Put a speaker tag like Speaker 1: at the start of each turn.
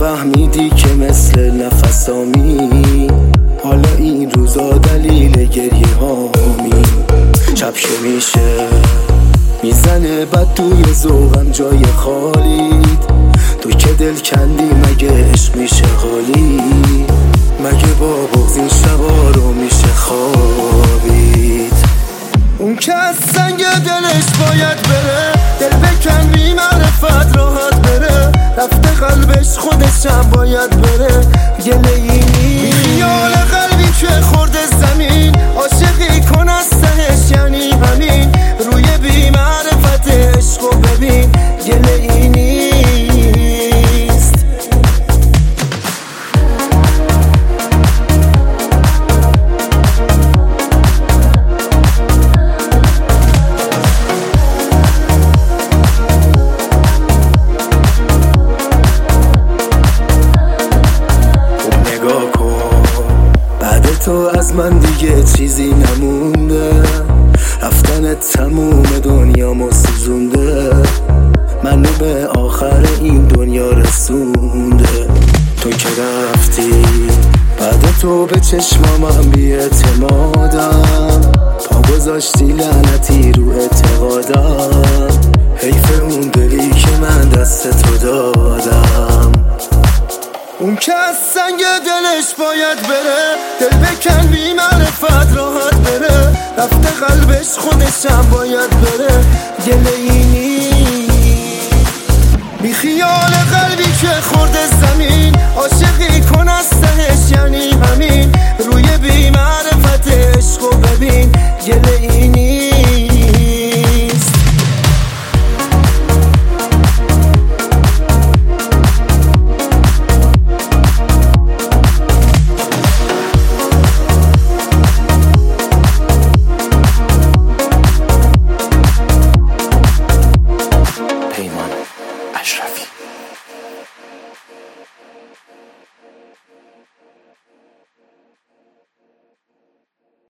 Speaker 1: فهمیدی که مثل نفسامی، حالا این روزا دلیل گریه هامی. شب که میشه میزنه بد توی ذوقم جای خالیت، تو که دل کندی مگه عشق میشه خالی؟ مگه با بغض این شبا رو میشه خوابید؟ اون که از سنگ دلش باید بره، دل بکن بی معرفت راحت بره، رفته قلبش خودشم باید بره. گله ای بی خیال قلبی که خورده زمین، عاشقی کن از تهش یعنی همین، روی بی معرفت عشقو ببین. گله ای نیست. تو از من دیگه چیزی نمونده، رفتن تموم دنیامو سوزونده، منو به آخر این دنیا رسونده. تو که رفتی بعد تو به چشمام بی اعتمادم، پا گذاشتی لعنتی رو اعتقادم. حیف اون دلی که من دست تو دادم. اون که از سنگ دلش باید بره، دل بکن بی معرفت راحت بره، رفته قلبش خودشم باید بره. گله ای نیست. بی خیال قلبی که